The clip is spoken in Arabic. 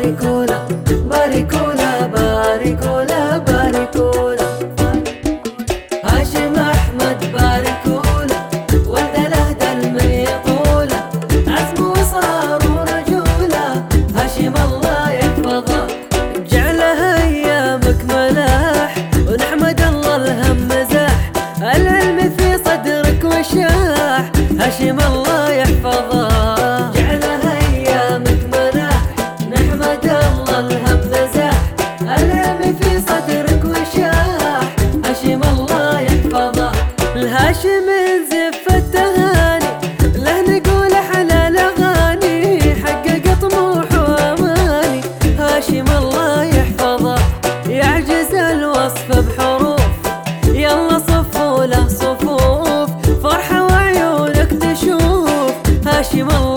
باركوا له باركوا له باركوا له باركوا له. هاشم أحمد باركوا له ولد الأهدى من يطوله، عزم وصار ورجوله، هاشم الله يحفظه. جعلها أيامك ملاح ونحمد الله الهم مزاح، العلم في صدرك وشاح، هاشم الله يحفظه. جعلها أيامك ملاح نحمد الله الهم مزاح، العلم في صدرك وشاح، هاشم الله يحفظه. الهاشم زف التهاني له نقول حلال أغاني، حقق طموح وأماني، هاشم الله يحفظه. يعجز الوصف بحروف، يلا صفوا له صفوف، فرحة وعيونك تشوف، هاشم الله